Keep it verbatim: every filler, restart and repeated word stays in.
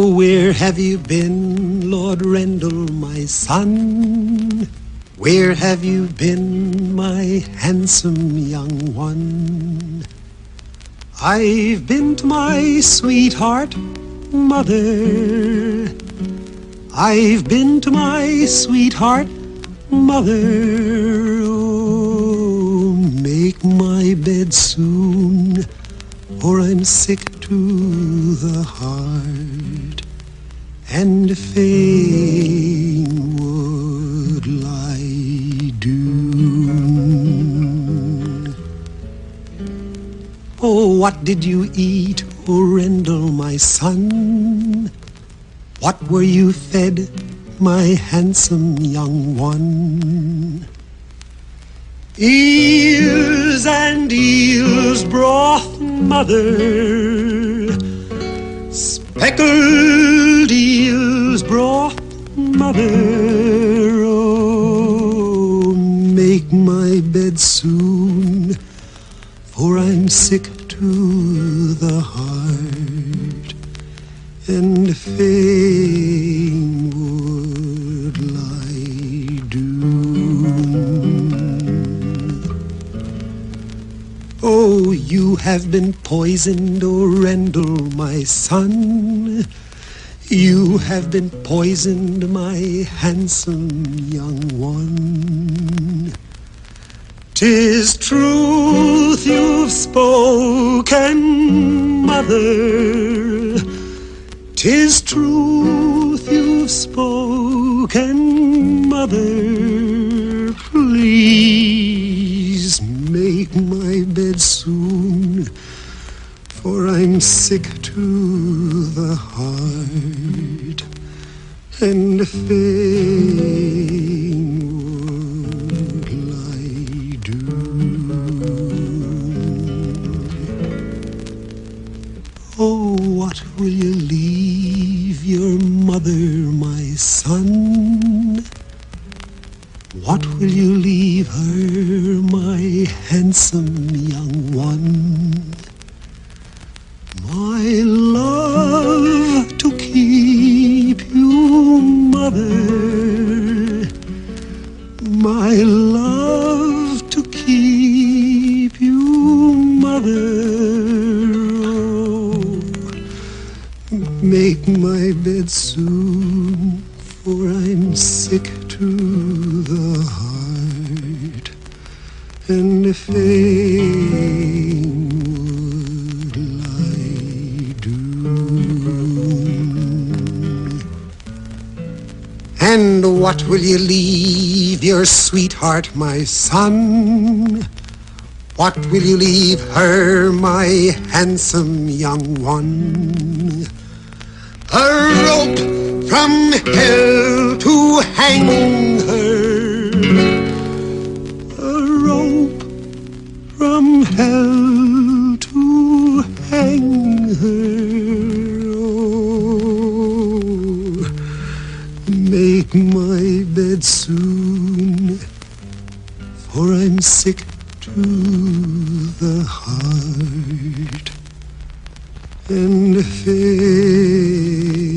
Oh, where have you been, Lord Rendell, my son? Where have you been, my handsome young one? I've been to my sweetheart, mother. I've been to my sweetheart, mother. Oh, make my bed soon, for I'm sick to the heart, and fain would lie down. Oh, what did you eat, O Rendell, my son? What were you fed, my handsome young one? Eels and eels broth, mother. Speckled eels broth, mother. Oh, make my bed soon, for I'm sick to the heart, and fain would lie down. Oh, you have been poisoned, O Rendell, my son. You have been poisoned, my handsome young one. 'Tis truth you've spoken, mother. 'Tis truth you've spoken, mother. Please make my bed soon, for I'm sick to the heart, and fain would lie down. Oh, what will you leave your mother, my son? What will you leave her, my handsome young one? My love to keep you, mother. My love to keep you, mother. Oh, make my bed soon, for I'm sick to the heart, and fain would lie down. And what will you leave your sweetheart, my son? What will you leave her, my handsome young one? A rope from hell to hang her, a rope from hell to hang her. Oh, make my bed soon, for I'm sick to the heart, and fain